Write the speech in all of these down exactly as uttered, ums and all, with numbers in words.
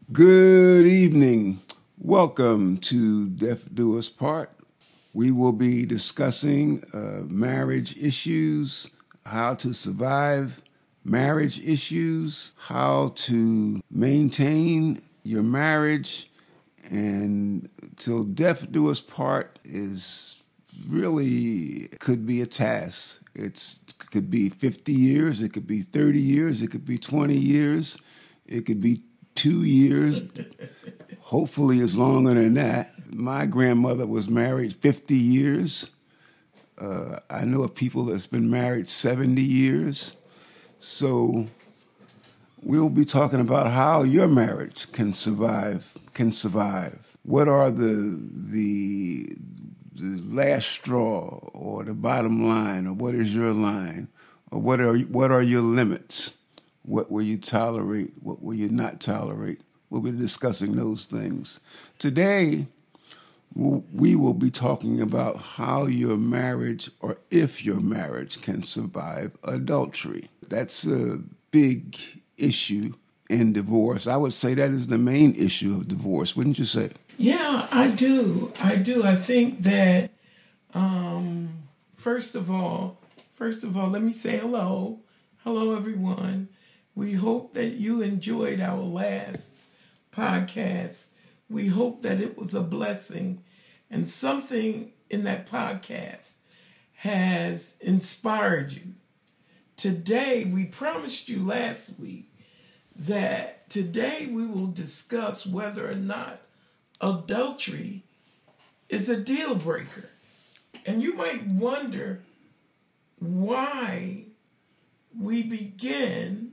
Good evening. Welcome to Death Do Us Part. We will be discussing uh, marriage issues, how to survive marriage issues, how to maintain your marriage, and till death do us part is really could be a task. It's, it could be fifty years, it could be thirty years, it could be twenty years, it could be two years. Hopefully, it's longer than that. My grandmother was married fifty years. Uh, I know of people that's been married seventy years. So we'll be talking about how your marriage can survive. Can survive. What are the the the last straw, or the bottom line, or what is your line, or what are what are your limits? What will you tolerate? What will you not tolerate? We'll be discussing those things. Today, we will be talking about how your marriage, or if your marriage, can survive adultery. That's a big issue in divorce. I would say that is the main issue of divorce, wouldn't you say? Yeah, I do. I do. I think that, um, first of all, first of all, let me say hello. Hello, everyone. We hope that you enjoyed our last podcast. We hope that it was a blessing and something in that podcast has inspired you. Today, we promised you last week that today we will discuss whether or not adultery is a deal breaker. And you might wonder why we begin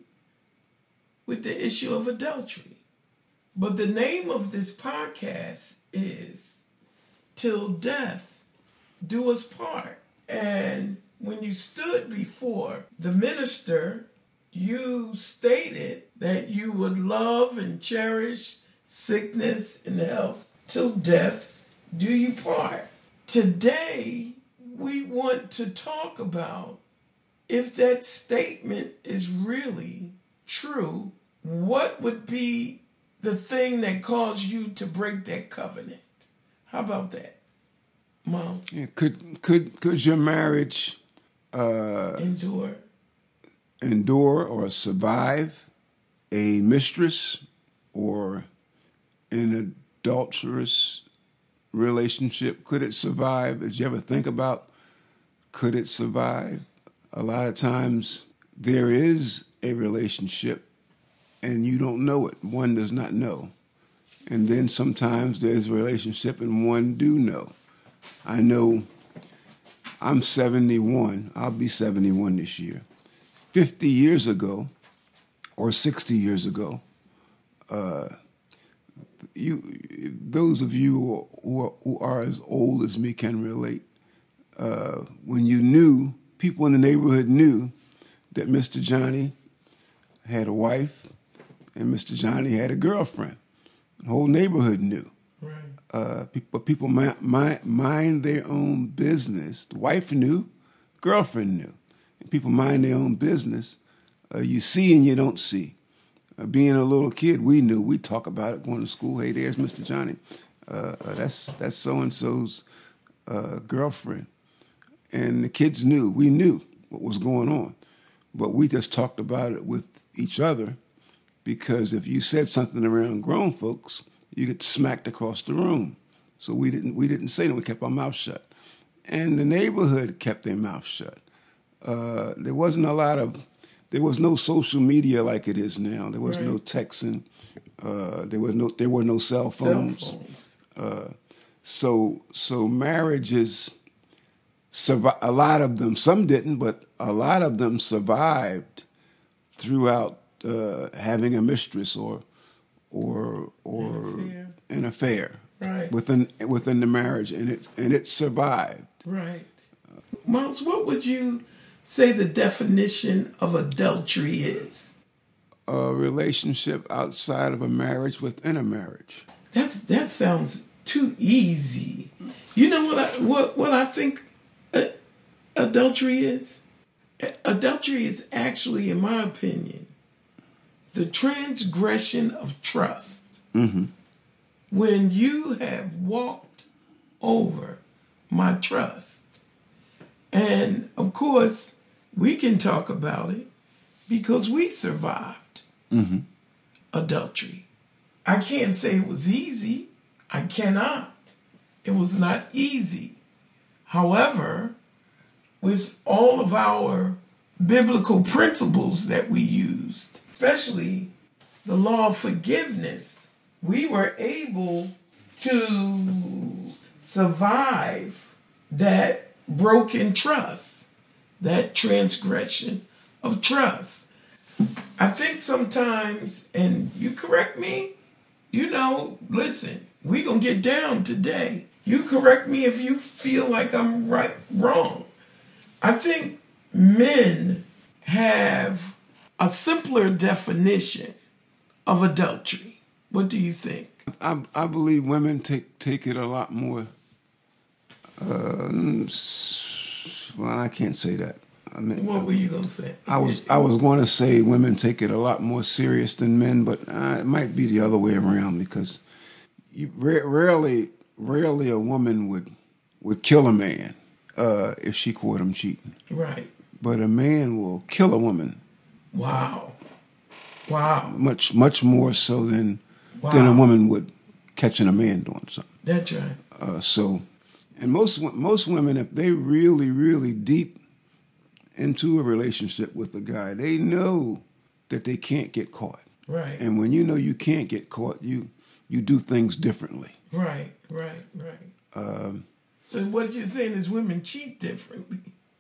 with the issue of adultery. But the name of this podcast is Till Death Do Us Part. And when you stood before the minister, you stated that you would love and cherish sickness and health till death do you part. Today, we want to talk about if that statement is really true. What would be the thing that caused you to break that covenant? How about that, Miles? Yeah, could could could your marriage uh, endure endure or survive a mistress or an adulterous relationship? Could it survive? Did you ever think about could it survive? A lot of times there is a relationship and you don't know it. One does not know. And then sometimes there's a relationship and one do know. I know I'm seventy-one. I'll be seventy-one this year. fifty years ago, or sixty years ago, uh, you, those of you who are, who are as old as me can relate. Uh, when you knew, people in the neighborhood knew that Mister Johnny had a wife and Mister Johnny had a girlfriend. The whole neighborhood knew. Right. Uh, but people mind, mind, mind their own business. The wife knew, the girlfriend knew. And people mind their own business. Uh, you see and you don't see. Uh, being a little kid, we knew. We talk about it going to school. Hey, there's Mister Johnny. Uh, uh, that's that's so-and-so's uh, girlfriend. And the kids knew. We knew what was going on. But we just talked about it with each other because if you said something around grown folks, you get smacked across the room. So we didn't we didn't say that. We kept our mouth shut. And the neighborhood kept their mouth shut. Uh, there wasn't a lot of, there was no social media like it is now. There was right. no texting. Uh, there was no there were no cell phones. Cell phones. Uh, so so marriages, survi- a lot of them, some didn't, but a lot of them survived throughout uh, having a mistress or or or an affair, an affair right. within within the marriage, and it and it survived. Right. Miles, what would you say the definition of adultery is? A relationship outside of a marriage within a marriage. That's that sounds too easy. You know what I what what I think uh, adultery is? Adultery is actually, in my opinion, the transgression of trust. Mm-hmm. When you have walked over my trust. And of course, we can talk about it because we survived Mm-hmm. adultery. I can't say it was easy. I cannot. It was not easy. However, with all of our biblical principles that we used, especially the law of forgiveness, we were able to survive that broken trust, that transgression of trust. I think sometimes, and you correct me, you know, listen, we gonna get down today. You correct me if you feel like I'm right, wrong. I think men have a simpler definition of adultery. What do you think? I, I believe women take take it a lot more. Uh, well, I can't say that. I mean, What were you gonna say? I was I was going to say women take it a lot more serious than men, but uh, it might be the other way around because you, rarely rarely a woman would would kill a man uh, if she caught him cheating. Right. But a man will kill a woman. Wow. Wow. Much much more so than Wow. than a woman would catching a man doing something. That's right. Uh, so, and most most women, if they really really deep into a relationship with a guy, they know that they can't get caught. Right. And when you know you can't get caught, you you do things differently. Right. Right. Right. Um, So what you're saying is women cheat differently.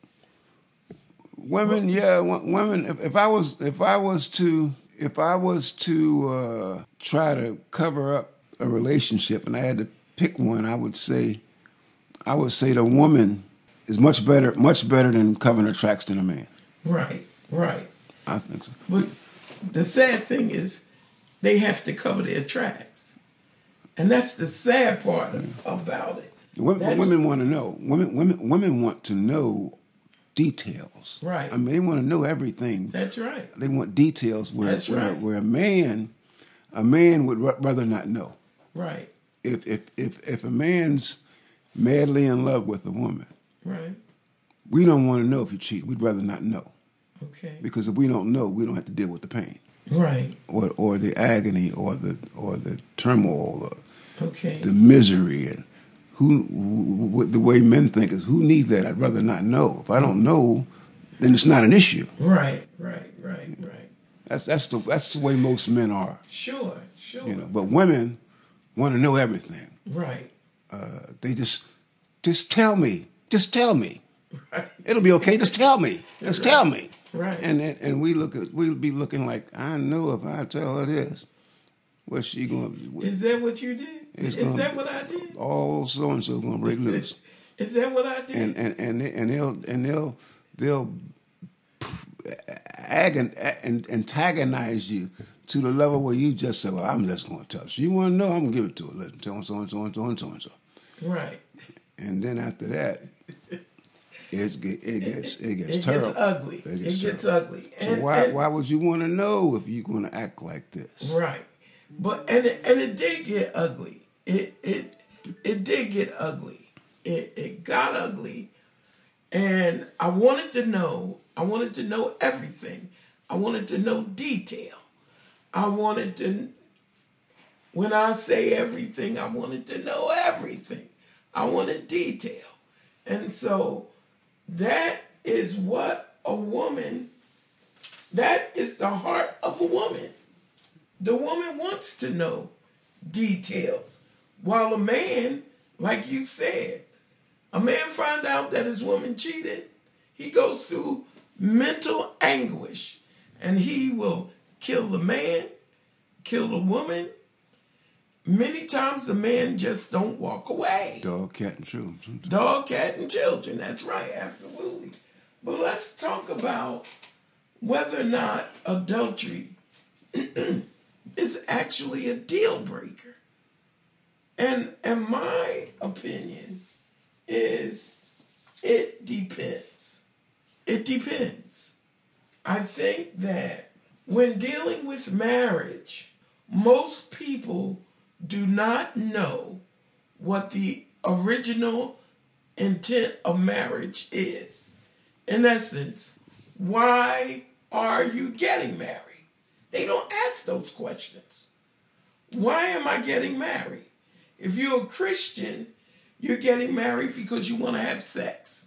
women, yeah, w- women. If, if I was if I was to if I was to uh, try to cover up a relationship and I had to pick one, I would say I would say the woman is much better much better than covering her tracks than a man. Right. Right. I think so. But the sad thing is they have to cover their tracks. And that's the sad part about it. Women, That's- women want to know. Women, women, women want to know details. Right. I mean, they want to know everything. That's right. They want details where That's where, right. where a man, a man would r- rather not know. Right. If if if if a man's madly in love with a woman, Right. we don't want to know if you cheat. We'd rather not know Okay. because if we don't know, we don't have to deal with the pain Right. or or the agony or the or the turmoil or Okay. the misery and who, who the way men think is who needs that. I'd rather not know. If I don't know, then it's not an issue. Right. Right. Right. Right. That's that's the that's the way most men are. Sure. Sure. You know, but women want to know everything. Right. Uh, they just just tell me, just tell me. Right. It'll be okay. Just tell me. Just Right. tell me. Right. And and and we look at we'll be looking like I know if I tell her this, what's she going to Is that what you did? It's Is gonna- that what I did? all so and so gonna break loose. Is that what I did? and and and they- and they'll and they'll they'll agon, and antagonize you to the level where you just say, "Well, I'm just going to tell her. She want to know, I'm going to give it to her. Listen, tell her so and so and so and so and so." Right. And then after that, it get, it gets it gets It terrible. gets ugly. It It gets gets, terrible. ugly. So And, why and- why would you want to know if you're going to act like this? Right. But and it, and it did get ugly. It it it did get ugly. It it got ugly, and I wanted to know. I wanted to know everything. I wanted to know detail. I wanted to. When I say everything, I wanted to know everything. I wanted detail, and so that is what a woman. That is the heart of a woman. The woman wants to know details. While a man, like you said, a man find out that his woman cheated, he goes through mental anguish and he will kill the man, kill the woman. Many times the man just don't walk away. Dog, cat, and children. sometimes. Dog, cat, and children. That's right, absolutely. But let's talk about whether or not adultery is actually a deal breaker. And and my opinion is it depends. It depends. I think that when dealing with marriage, most people do not know what the original intent of marriage is. In essence, why are you getting married? They don't ask those questions. Why am I getting married? If you're a Christian, you're getting married because you want to have sex.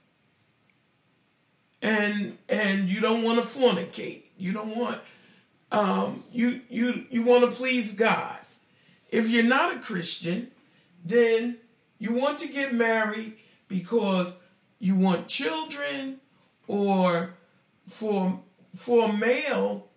And and you don't want to fornicate. You don't want um you you you want to please God. If you're not a Christian, then you want to get married because you want children, or for for a male,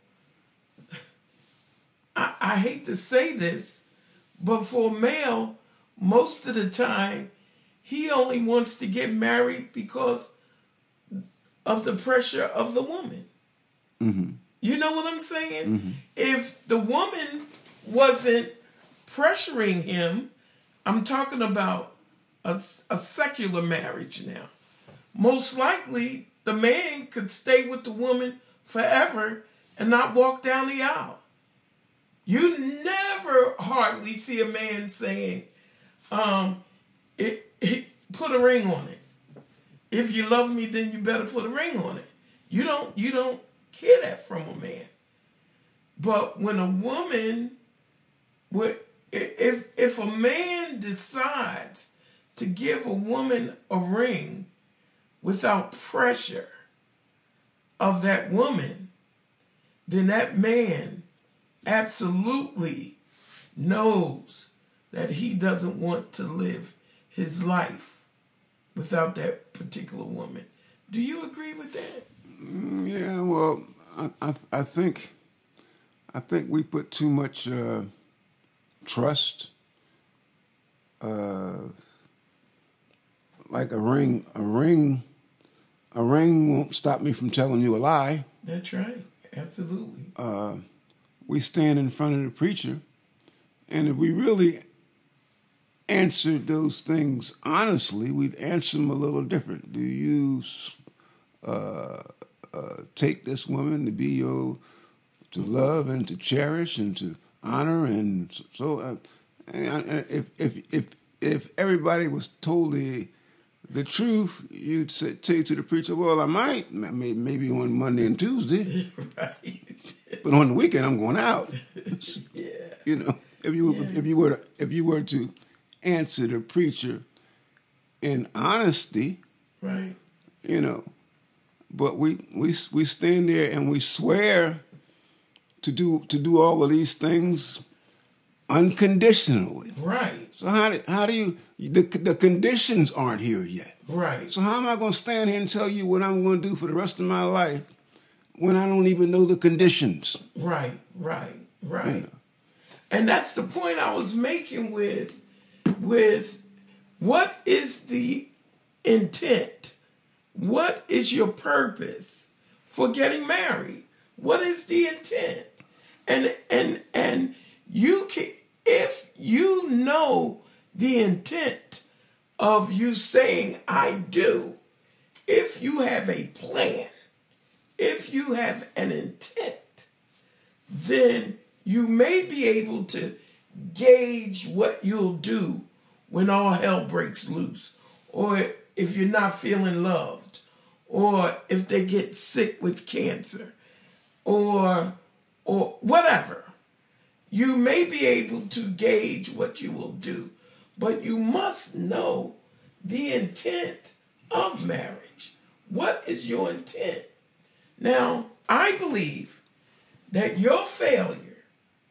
I, I hate to say this, but for a male, most of the time, he only wants to get married because of the pressure of the woman. Mm-hmm. You know what I'm saying? Mm-hmm. If the woman wasn't pressuring him, I'm talking about a, a secular marriage now. Most likely, the man could stay with the woman forever and not walk down the aisle. You never hardly see a man saying, um, it, it, put a ring on it. If you love me, then you better put a ring on it. You don't, you don't hear that from a man. But when a woman, if, if a man decides to give a woman a ring without pressure of that woman, then that man absolutely knows that he doesn't want to live his life without that particular woman. Do you agree with that? Yeah, well, I, I, I think I think we put too much uh, trust. Uh, like a ring, a ring, a ring won't stop me from telling you a lie. That's right. Absolutely. Uh, we stand in front of the preacher, and if we really answered those things honestly, we'd answer them a little different. Do you uh, uh, take this woman to be your, to love and to cherish and to honor? And so, uh, and if if if if everybody was totally the truth, you'd say, say to the preacher, "Well, I might, maybe on Monday and Tuesday, right. But on the weekend I'm going out." Yeah. You know, if you yeah. if you were to, if you were to answer the preacher in honesty, right? You know, but we we we stand there and we swear to do to do all of these things unconditionally, right? So how do how do you the the conditions aren't here yet, right? So how am I going to stand here and tell you what I'm going to do for the rest of my life when I don't even know the conditions? Right, right, right. You know. And that's the point I was making with with what is the intent? What is your purpose for getting married? What is the intent? And and and you can, if you know the intent of you saying I do, if you have a plan, if you have an intent, then you may be able to gauge what you'll do when all hell breaks loose, or if you're not feeling loved, or if they get sick with cancer, or or whatever. You may be able to gauge what you will do, but you must know the intent of marriage. What is your intent? Now, I believe that your failure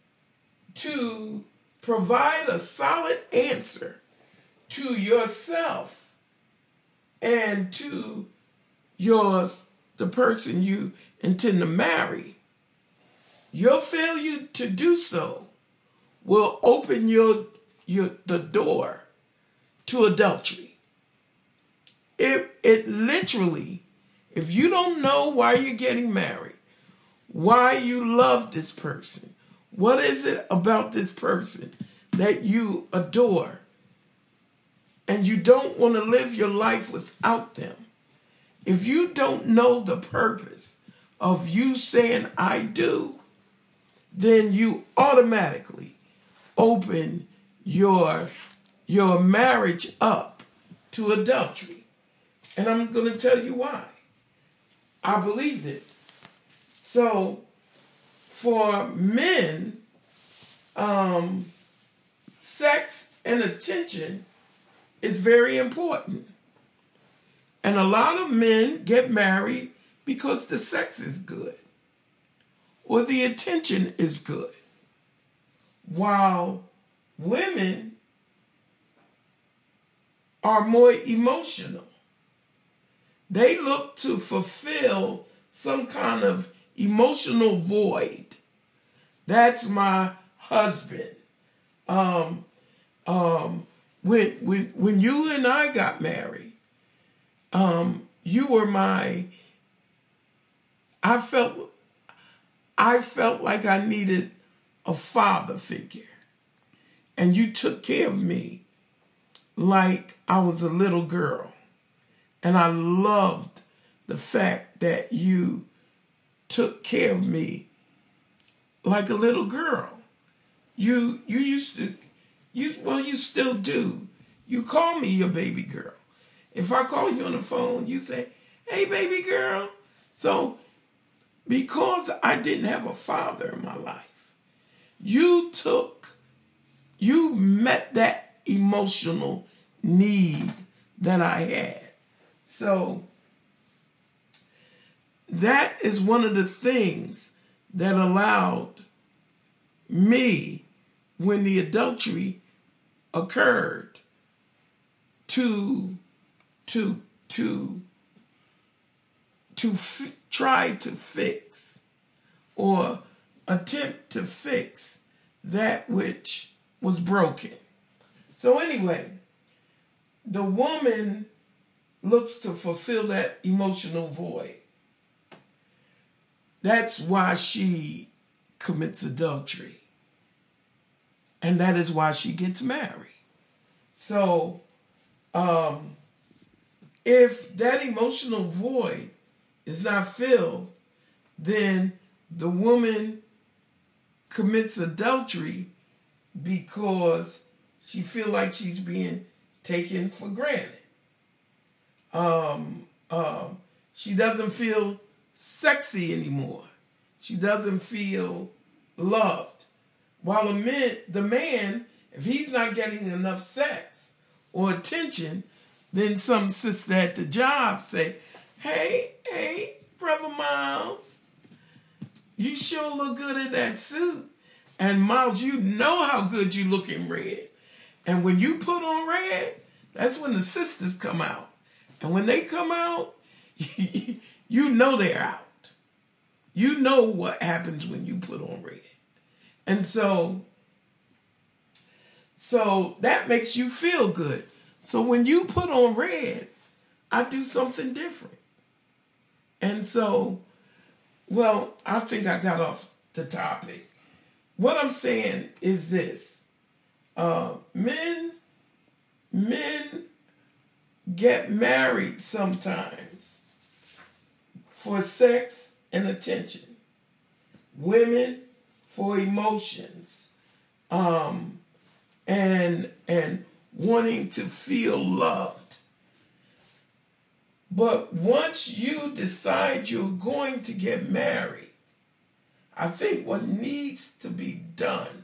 to provide a solid answer to yourself and to yours, the person you intend to marry, your failure to do so will open your, your the door to adultery. It, it literally, if you don't know why you're getting married, why you love this person, what is it about this person that you adore, and you don't want to live your life without them, if you don't know the purpose of you saying I do, then you automatically open your your marriage up to adultery. And I'm going to tell you why. I believe this. So, for men, um, sex and attention is very important. And a lot of men get married because the sex is good or the attention is good. While women are more emotional. They look to fulfill some kind of emotional void. That's my husband. Um, um, when when when you and I got married, um, you were my. I felt I felt like I needed a father figure, and you took care of me like I was a little girl. And I loved the fact that you took care of me like a little girl. You you used to, you well, you still do. You call me your baby girl. If I call you on the phone, you say, "Hey, baby girl." So, because I didn't have a father in my life, you took, you met that emotional need that I had. So, that is one of the things that allowed me, when the adultery occurred, to to to to f- try to fix or attempt to fix that which was broken. So anyway, the woman looks to fulfill that emotional void. That's why she commits adultery. And that is why she gets married. So, um, if that emotional void is not filled, then the woman commits adultery because she feels like she's being taken for granted. Um, um, she doesn't feel sexy anymore. She doesn't feel loved. While a man, the man, if he's not getting enough sex or attention, then some sister at the job say, "Hey, hey, Brother Miles, you sure look good in that suit. And Miles, you know how good you look in red. And when you put on red, that's when the sisters come out. And when they come out, you know they're out. You know what happens when you put on red. And so, so that makes you feel good. So when you put on red, I do something different. And so, well, I think I got off the topic. What I'm saying is this. Uh, men, men get married sometimes for sex and attention. Women for emotions, um, and and wanting to feel loved. But once you decide you're going to get married, I think what needs to be done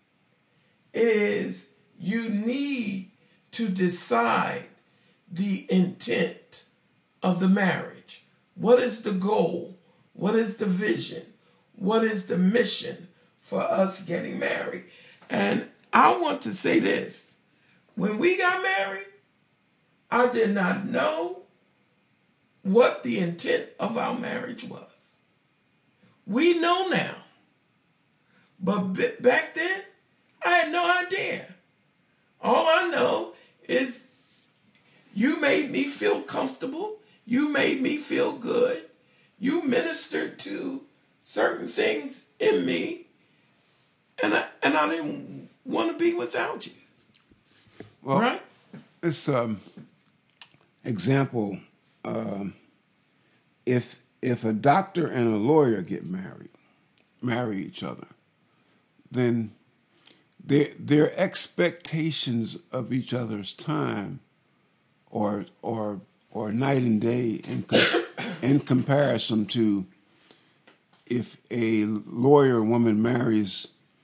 is you need to decide the intent of the marriage. What is the goal? What is the vision? What is the mission for us getting married? And I want to say this. When we got married, I did not know what the intent of our marriage was. We know now. But b- back then, I had no idea. All I know is you made me feel comfortable. You made me feel good. You ministered to certain things in me. And I, and I didn't want to be without you. Well, right? This um, example, um, if if a doctor and a lawyer get married, marry each other, then their their expectations of each other's time, or or or night and day in com- in comparison to if a lawyer woman marries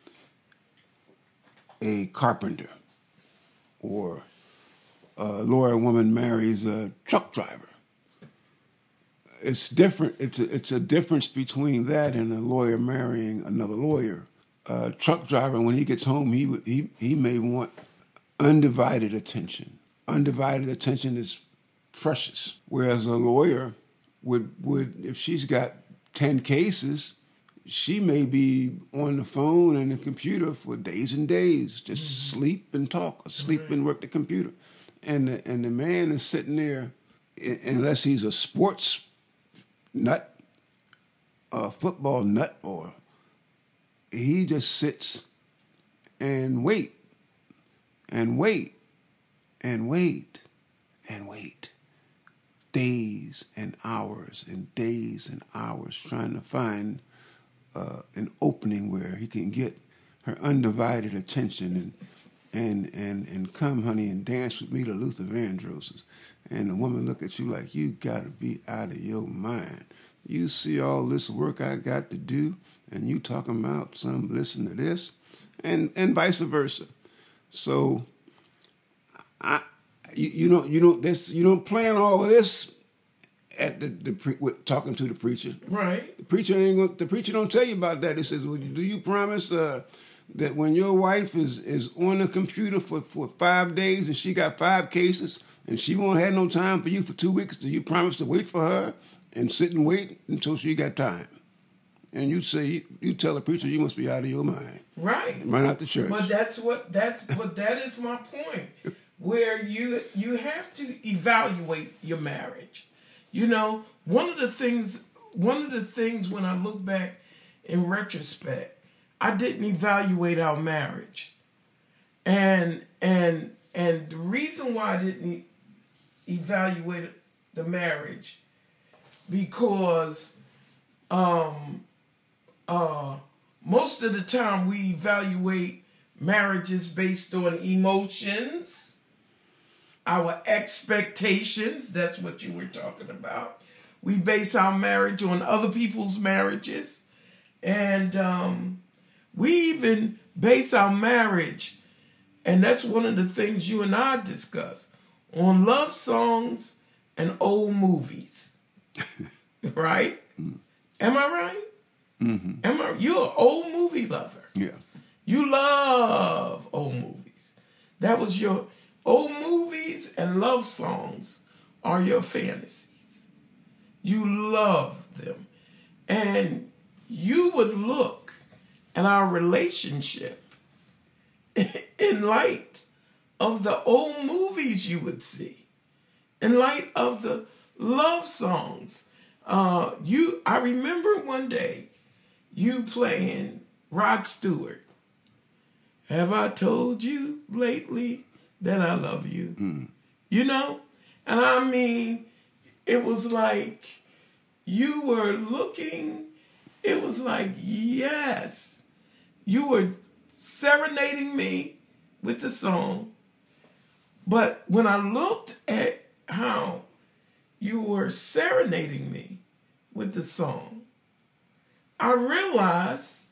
a carpenter, or a lawyer woman marries a truck driver. It's different. It's a, it's a difference between that and a lawyer marrying another lawyer. A truck driver, when he gets home, he he he may want undivided attention. Undivided attention is precious. Whereas a lawyer would would if she's got ten cases, she may be on the phone and the computer for days and days, just mm-hmm. sleep and talk, or sleep right. and work the computer. And the, and the man is sitting there, unless he's a sports nut, a football nut, or he just sits and wait and wait and wait and wait. Days and hours and days and hours trying to find uh, an opening where he can get her undivided attention and and and and come, honey, and dance with me to Luther Vandross's. And the woman look at you like, you got to be out of your mind. You see all this work I got to do, and you talking about some listen to this, and and vice versa. So, I you, you don't you don't this you don't plan all of this at the, the pre, with, talking to the preacher. Right. The preacher ain't gonna, the preacher don't tell you about that. He says, well, do you promise uh, that when your wife is is on the computer for, for five days and she got five cases and she won't have no time for you for two weeks, do you promise to wait for her and sit and wait until she got time? And you say, you tell the preacher, you must be out of your mind. Right. Run out the church. But that's what that's but that is my point. Where you you have to evaluate your marriage. You know, one of the things one of the things when I look back in retrospect, I didn't evaluate our marriage. And and and the reason why I didn't e- evaluate the marriage, because um uh most of the time we evaluate marriages based on emotions, our expectations. That's what you were talking about. We base our marriage on other people's marriages. And um, we even base our marriage, and that's one of the things you and I discuss, on love songs and old movies. Right? Mm. Am I right? Mm-hmm. Am I? You're an old movie lover. Yeah. You love old movies. That was your... Old movies and love songs are your fantasies. You love them. And you would look at our relationship in light of the old movies you would see, in light of the love songs. Uh, you, I remember one day you playing Rod Stewart. Have I told you lately that I love you? Mm. You know? And I mean, it was like you were looking, it was like, yes, you were serenading me with the song. But when I looked at how you were serenading me with the song, I realized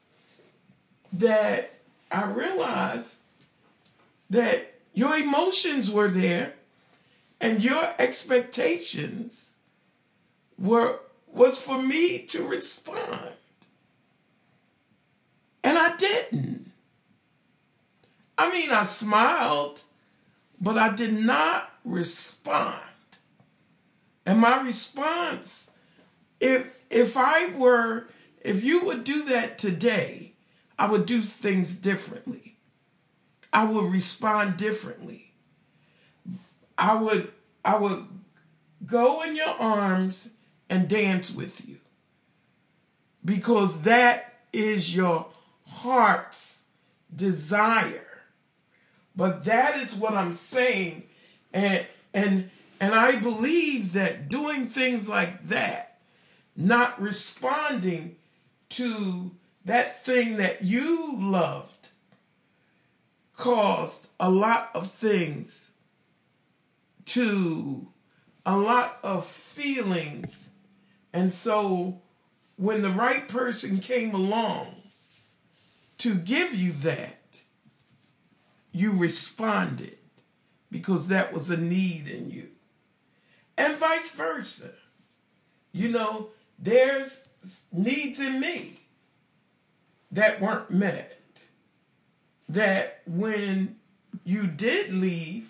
that, I realized that your emotions were there, and your expectations were was for me to respond. And I didn't. I mean, I smiled, but I did not respond. And my response, if if I were, if you would do that today, I would do things differently. I would respond differently. I would I would go in your arms and dance with you, because that is your heart's desire. But that is what I'm saying, and and and I believe that doing things like that, not responding to that thing that you loved, caused a lot of things to, a lot of feelings. And so when the right person came along to give you that, you responded because that was a need in you. And vice versa. You know, there's needs in me that weren't met. That when you did leave,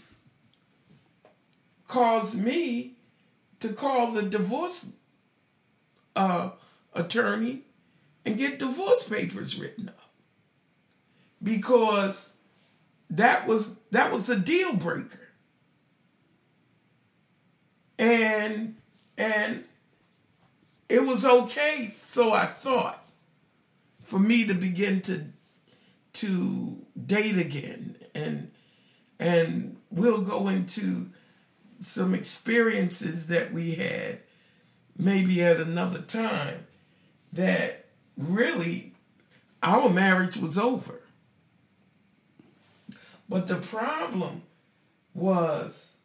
caused me to call the divorce uh, attorney and get divorce papers written up. Because that was that was a deal breaker. And and it was okay, so I thought, for me to begin to to date again. And and we'll go into some experiences that we had maybe at another time that really our marriage was over. But the problem was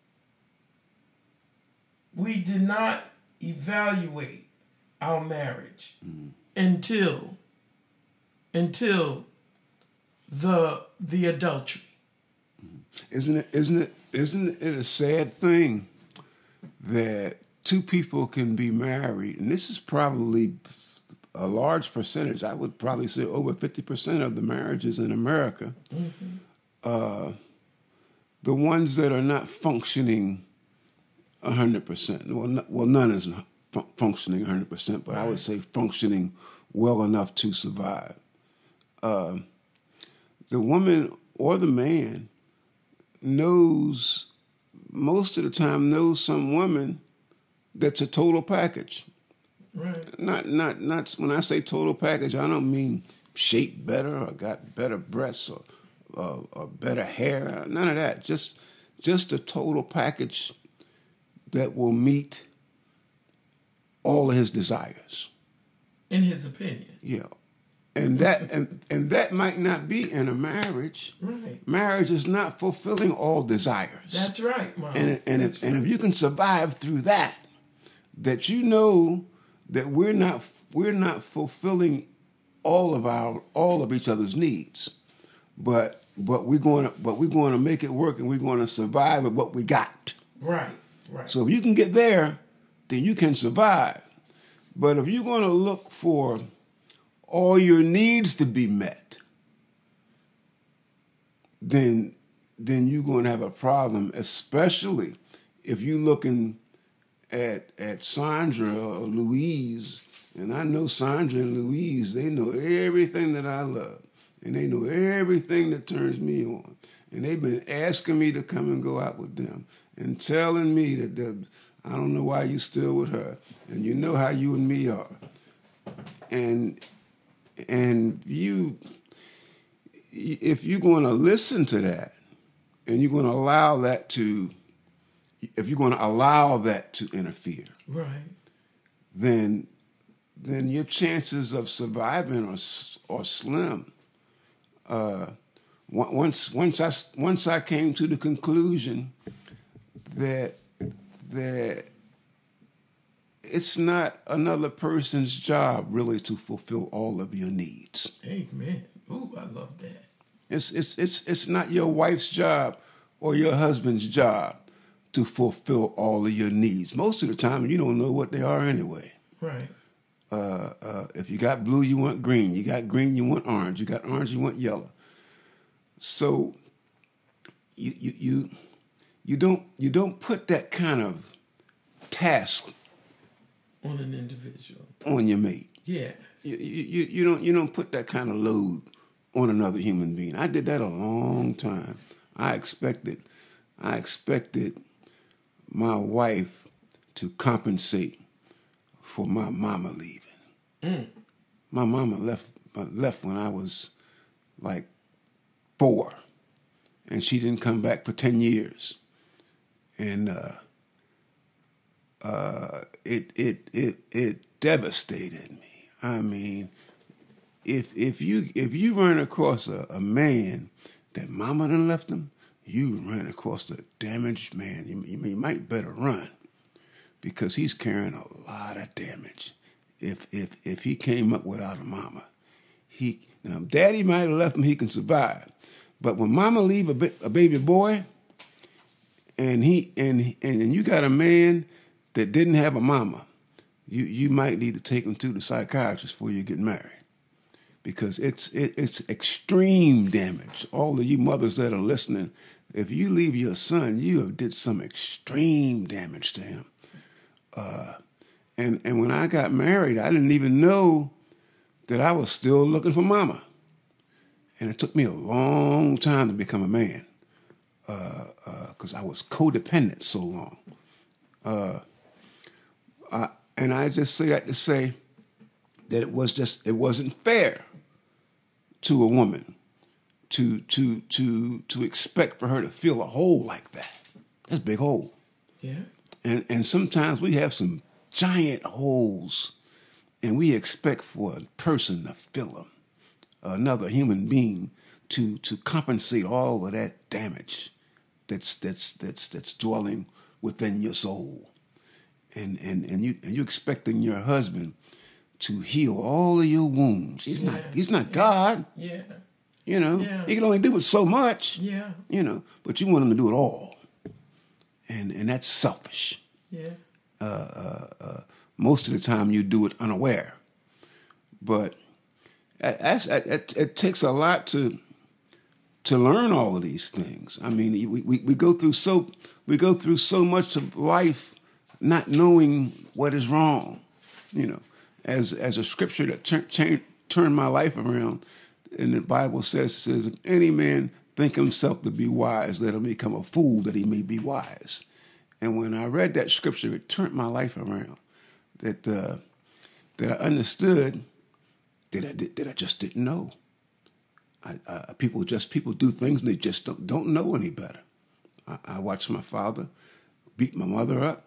we did not evaluate our marriage mm-hmm. until until the the adultery. Isn't it isn't it isn't it a sad thing that two people can be married, and this is probably a large percentage, I would probably say over fifty percent of the marriages in America, mm-hmm. uh, the ones that are not functioning one hundred percent. Well, no, well none is fun- functioning one hundred percent, but right. I would say functioning well enough to survive. Uh, the woman or the man knows, most of the time knows some woman that's a total package. Right. Not, not, not. When I say total package, I don't mean shaped better or got better breasts or, or, or better hair. None of that. Just, just a total package that will meet all of his desires. In his opinion. Yeah. And that and, and that might not be in a marriage. Right. Marriage is not fulfilling all desires. That's right, Mom. And, and, if, right. and if you can survive through that, that you know that we're not we're not fulfilling all of our all of each other's needs, but but we're going to but we're going to make it work, and we're going to survive with what we got. Right. Right. So if you can get there, then you can survive. But if you're going to look for all your needs to be met, then then you're going to have a problem, especially if you're looking at at Sandra or Louise. And I know Sandra and Louise, they know everything that I love. And they know everything that turns me on. And they've been asking me to come and go out with them and telling me that I don't know why you're still with her. And you know how you and me are. And and you, if you're going to listen to that, and you're going to allow that to, if you're going to allow that to interfere, right, then then your chances of surviving are are slim. Uh, once once I once I came to the conclusion that that it's not another person's job really to fulfill all of your needs. Amen. Ooh, I love that. It's it's it's it's not your wife's job or your husband's job to fulfill all of your needs. Most of the time, you don't know what they are anyway. Right. Uh, uh, if you got blue, you want green. You got green, you want orange. You got orange, you want yellow. So you you you you don't you don't put that kind of task on an individual, on your mate. Yeah. You, you you don't you don't put that kind of load on another human being. I did that a long time. I expected I expected my wife to compensate for my mama leaving. Mm. My mama left left when I was like four, and she didn't come back for ten years. And uh, uh, it it it it devastated me. I mean, if if you if you run across a, a man that mama done left him, you run across the damaged man. You, you, you might better run because he's carrying a lot of damage. If if if he came up without a mama, he now daddy might have left him. He can survive, but when mama leave a, ba- a baby boy, and he and and you got a man that didn't have a mama, you you might need to take him to the psychiatrist before you get married. Because it's it, it's extreme damage. All of you mothers that are listening, if you leave your son, you have did some extreme damage to him. Uh, and and when I got married, I didn't even know that I was still looking for mama. And it took me a long time to become a man because uh, uh, I was codependent so long. Uh, I, and I just say that to say that it was just it wasn't fair to a woman to to to to expect for her to fill a hole like that. That's a big hole. Yeah. And and sometimes we have some giant holes, and we expect for a person to fill them, another human being to to compensate all of that damage that's that's that's that's dwelling within your soul. And and and you and you expecting your husband to heal all of your wounds. He's yeah. not he's not yeah. God. Yeah. You know, yeah. he can only do it so much. Yeah. You know, but you want him to do it all. And and that's selfish. Yeah. Uh, uh, uh, most of the time you do it unaware. But that's, it, it takes a lot to to learn all of these things. I mean, we, we, we go through so we go through so much of life not knowing what is wrong. You know, as as a scripture that tur- cha- turned my life around, and the Bible says, says, if any man think himself to be wise, let him become a fool that he may be wise. And when I read that scripture, it turned my life around. That uh, that I understood that I did, that I just didn't know. I, uh, people just people do things and they just don't don't know any better. I, I watched my father beat my mother up.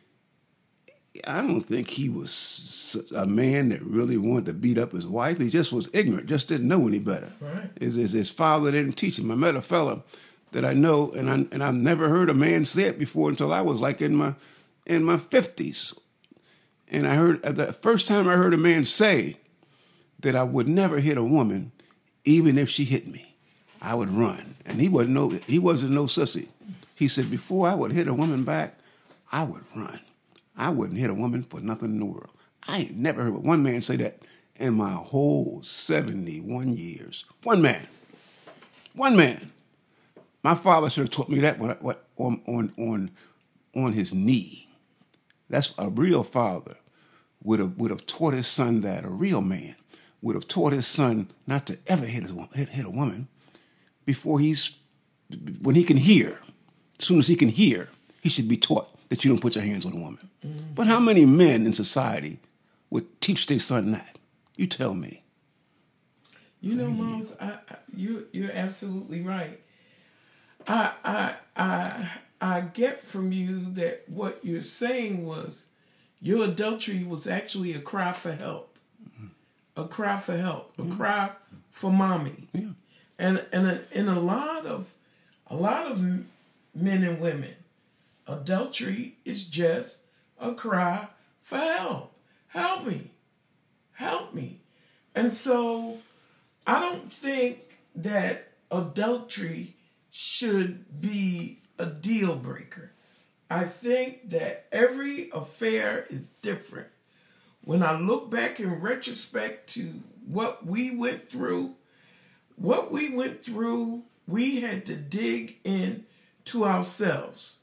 I don't think he was a man that really wanted to beat up his wife. He just was ignorant, just didn't know any better. Right. His, his, his father didn't teach him. I met a fella that I know, and I and I've never heard a man say it before until I was like in my in my fifties, and I heard the first time I heard a man say that I would never hit a woman, even if she hit me, I would run, and he wasn't no he wasn't no sissy. He said before I would hit a woman back, I would run. I wouldn't hit a woman for nothing in the world. I ain't never heard one man say that in my whole seventy-one years. One man, one man. My father should have taught me that what, what, on, on, on, on his knee. That's a real father would have would have taught his son that. A real man would have taught his son not to ever hit a, hit, hit a woman before he's, when he can hear. As soon as he can hear, he should be taught that you don't put your hands on a woman. Mm-hmm. But how many men in society would teach their son that? You tell me. You know, Miles, I, I, you, you're absolutely right. I, I, I, I get from you that what you're saying was your adultery was actually a cry for help, mm-hmm. a cry for help, a mm-hmm. cry for mommy, yeah. and and a, and a lot of a lot of men and women, adultery is just a cry for help. Help me, help me, and so I don't think that adultery should be a deal breaker. I think that every affair is different. When I look back in retrospect to what we went through, what we went through, we had to dig in to ourselves.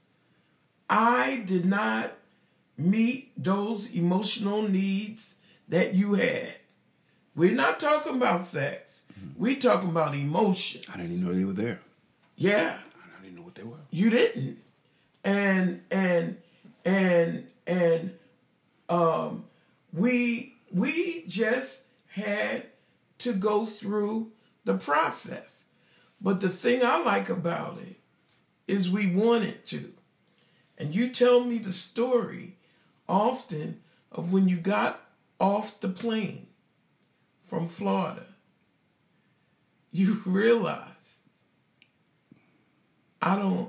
I did not meet those emotional needs that you had. We're not talking about sex. Mm-hmm. We're talking about emotions. I didn't even know they were there. Yeah. I didn't know what they were. You didn't. And and and and um we we just had to go through the process. But the thing I like about it is we wanted to. And you tell me the story often of when you got off the plane from Florida. You realized I don't,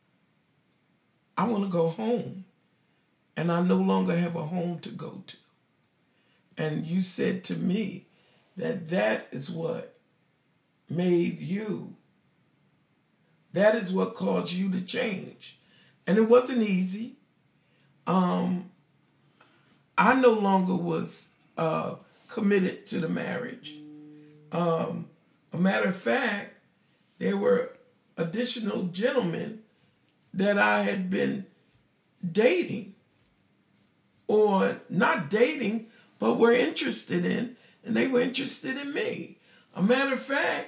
I want to go home. And I no longer have a home to go to. And you said to me that that is what made you. That is what caused you to change. And it wasn't easy. Um, I no longer was uh, committed to the marriage. Um, a matter of fact, there were additional gentlemen that I had been dating, or not dating, but were interested in, and they were interested in me. A matter of fact,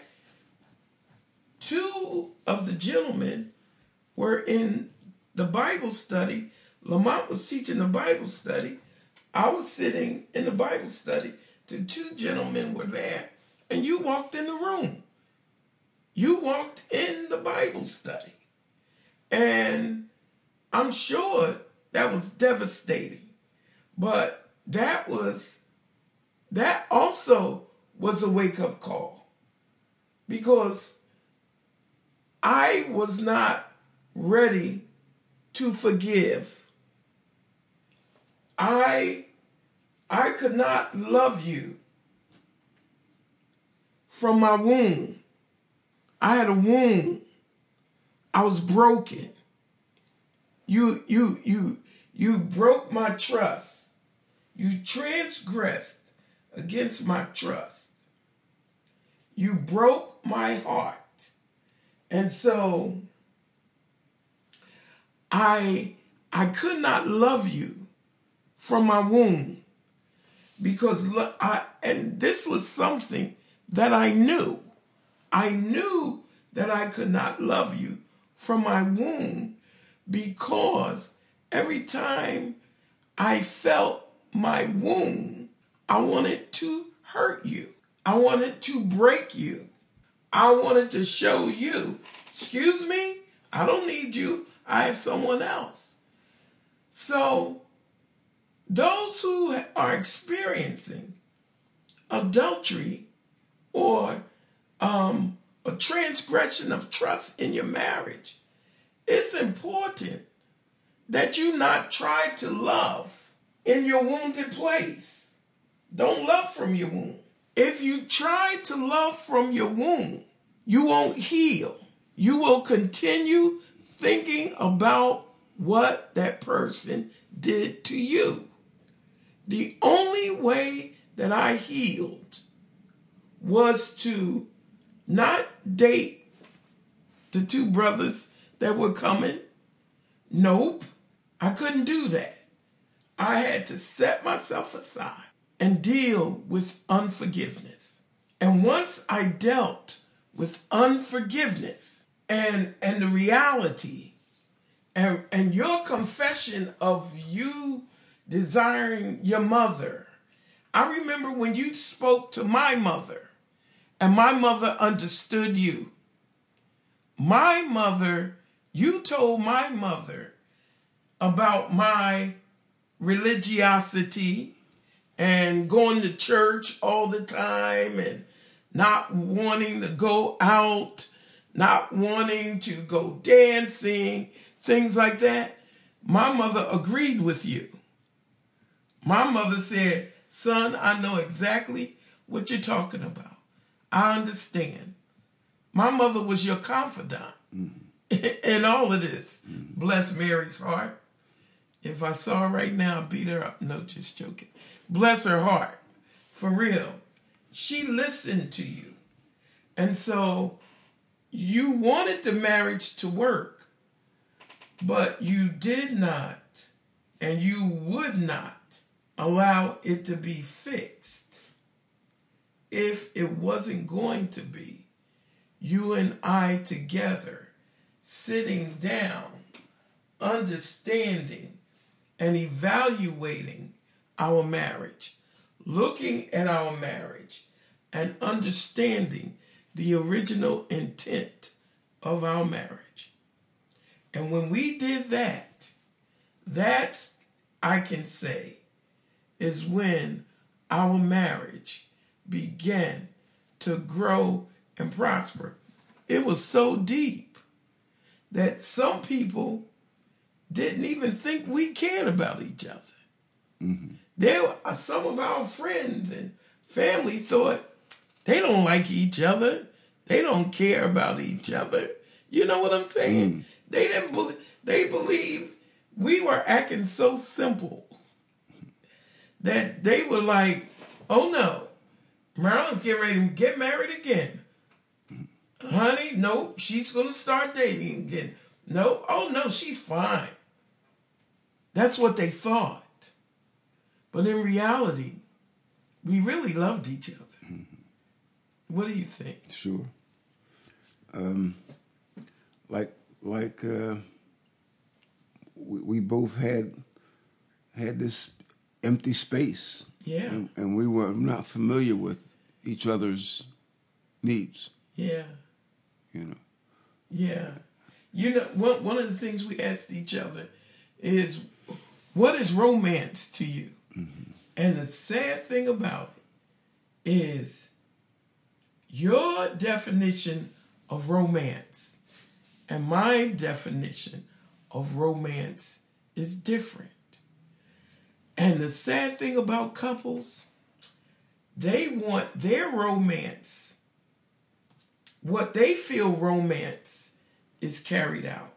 two of the gentlemen were in the Bible study. Lamont was teaching the Bible study. I was sitting in the Bible study. The two gentlemen were there, and you walked in the room. You walked in the Bible study. And I'm sure that was devastating. But that was, that also was a wake-up call. Because I was not ready to forgive. I, I could not love you from my wound. I had a wound. I was broken. You, you, you, you broke my trust. You transgressed against my trust. You broke my heart. And so I, I could not love you from my womb, because I, and this was something that I knew. I knew that I could not love you from my womb, because every time I felt my womb, I wanted to hurt you. I wanted to break you. I wanted to show you, excuse me, I don't need you. I have someone else. So those who are experiencing adultery or um, a transgression of trust in your marriage, it's important that you not try to love in your wounded place. Don't love from your wound. If you try to love from your wound, you won't heal. You will continue thinking about what that person did to you. The only way that I healed was to not date the two brothers that were coming. Nope, I couldn't do that. I had to set myself aside and deal with unforgiveness. And once I dealt with unforgiveness and, and the reality and, and your confession of you desiring your mother, I remember when you spoke to my mother and my mother understood you. My mother, you told my mother about my religiosity and going to church all the time and not wanting to go out, not wanting to go dancing, things like that. My mother agreed with you. My mother said, son, I know exactly what you're talking about. I understand. My mother was your confidant mm-hmm. in all of this. Mm-hmm. Bless Mary's heart. If I saw her right now, I'd beat her up. No, just joking. Bless her heart. For real. She listened to you. And so you wanted the marriage to work, but you did not, and you would not allow it to be fixed if it wasn't going to be you and I together sitting down, understanding and evaluating our marriage, looking at our marriage and understanding the original intent of our marriage. And when we did that, that, I can say, is when our marriage began to grow and prosper. It was so deep that some people didn't even think we cared about each other. Mm-hmm. There, some of our friends and family thought they don't like each other. They don't care about each other. You know what I'm saying? Mm. They didn't believe. They believed we were acting so simple that they were like, "Oh no, Marilyn's getting ready to get married again, honey. No, she's gonna start dating again. No, oh no, she's fine." That's what they thought. But in reality, we really loved each other. Mm-hmm. What do you think? Sure. Um, like, like uh, we, we both had had this empty space. Yeah. And, and we were not familiar with each other's needs. Yeah. You know. Yeah. You know, one one of the things we asked each other is, what is romance to you? Mm-hmm. And the sad thing about it is your definition of romance and my definition of romance is different. And the sad thing about couples, they want their romance, what they feel romance is carried out.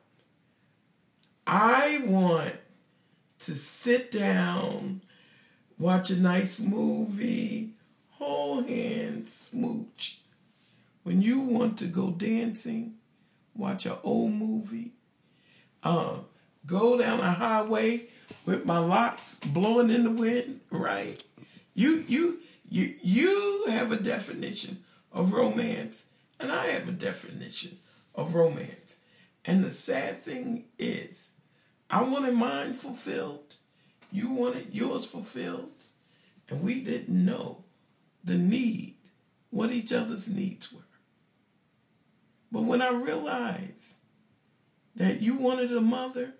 I want to sit down, watch a nice movie, hold hands, smooch. When you want to go dancing, watch an old movie, uh, go down a highway with my locks blowing in the wind, right? You you you you have a definition of romance, and I have a definition of romance. And the sad thing is, I wanted mine fulfilled, you wanted yours fulfilled, and we didn't know the need, what each other's needs were. But when I realized that you wanted a mother,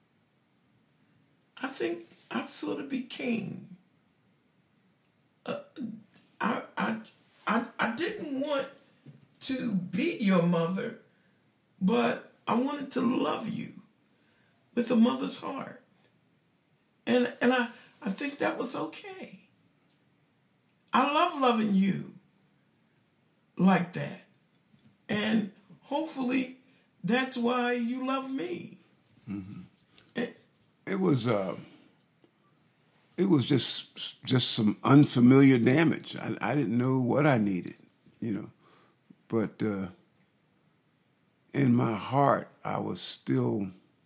I think I sort of became. Uh, I I I I didn't want to be your mother, but I wanted to love you with a mother's heart, and and I I think that was okay. I love loving you like that, and hopefully that's why you love me. Mm-hmm. It, it was uh, it was just just some unfamiliar damage. I, I didn't know what I needed, you know, but uh, in my heart I was still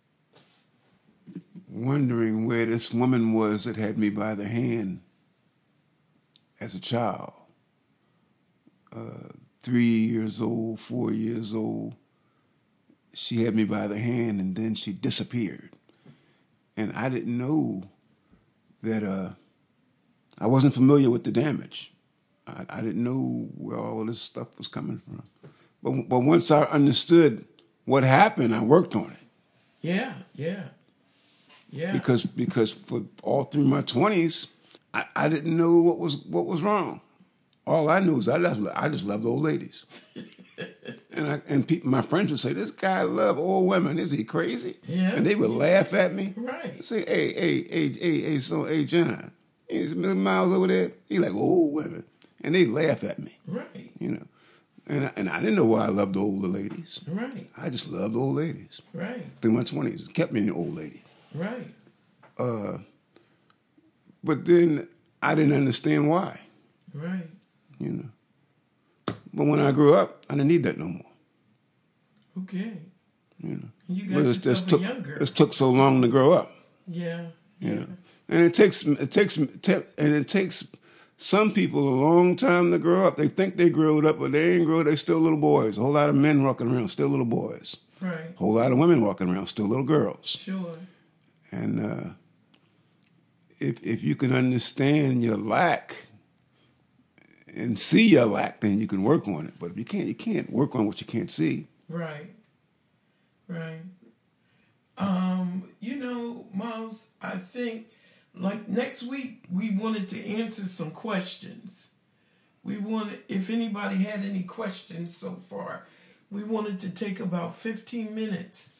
wondering where this woman was that had me by the hand as a child. Uh, three years old, four years old. She had me by the hand and then she disappeared. And I didn't know that uh, I wasn't familiar with the damage. I, I didn't know where all this stuff was coming from. But, but once I understood what happened, I worked on it. Yeah, yeah, yeah. Because because for all through my twenties, I, I didn't know what was what was wrong. All I knew is I just I just loved old ladies. And I, and people, my friends would say, "This guy love old women. Is he crazy?" Yeah. And they would laugh at me. Right. Say, "Hey, hey, hey, hey, hey, so, hey, John, he's a million miles over there. He like old women," and they laugh at me. Right. You know, and I, and I didn't know why I loved older ladies. Right. I just loved old ladies. Right. Through my twenties, it kept me an old lady. Right. Uh, but then I didn't understand why. Right. You know. But when I grew up, I didn't need that no more. Okay. You know. You got but yourself it's, a took, young girl. It took so long to grow up. Yeah. You yeah. know. And it takes it takes and it takes some people a long time to grow up. They think they growed up, but they ain't grown. They still little boys. A whole lot of men walking around, still little boys. Right. A whole lot of women walking around, still little girls. Sure. And uh, if if you can understand your lack and see your lack, then you can work on it. But if you can't, you can't work on what you can't see. Right. Right. Um, you know, Miles, I think like next week we wanted to answer some questions. We wanted, if anybody had any questions so far, we wanted to take about fifteen minutes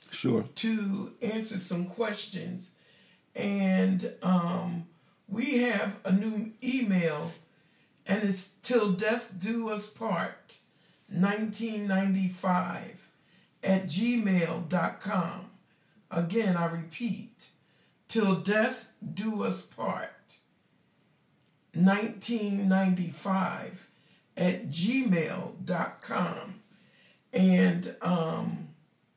Sure. to answer some questions. And um, we have a new email, and it's till death do us part nineteen ninety-five at gmail dot com. Again, I repeat, till death do us part nineteen ninety-five at gmail dot com. And um,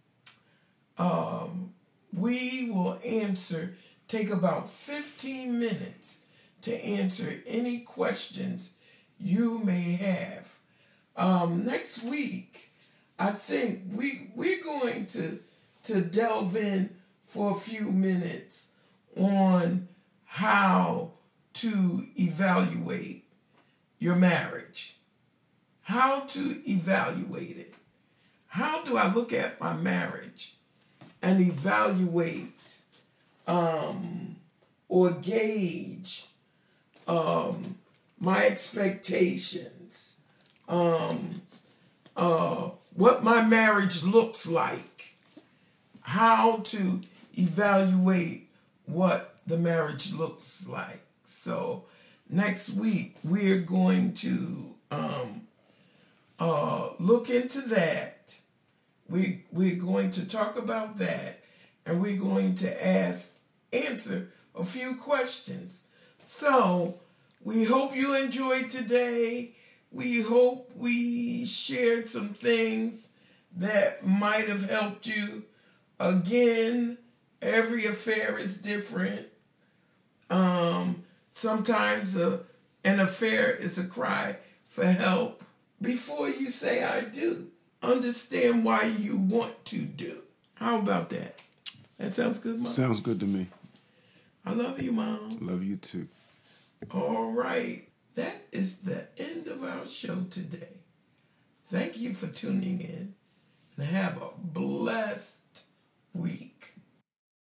um, we will answer, take about fifteen minutes to answer any questions you may have. Um, next week, I think we, we're going to, to delve in for a few minutes on how to evaluate your marriage. How to evaluate it. How do I look at my marriage and evaluate um, or gauge um, my expectations, um, uh, what my marriage looks like, how to evaluate what the marriage looks like. So next week we're going to um, uh, look into that. We, we're going to talk about that, and we're going to ask, answer a few questions. So we hope you enjoyed today. We hope we shared some things that might have helped you. Again, every affair is different. Um, sometimes a, an affair is a cry for help. Before you say I do, understand why you want to do. How about that? That sounds good, Mom? Sounds good to me. I love you, Mom. Love you too. All right. That is the end of our show today. Thank you for tuning in, and have a blessed week.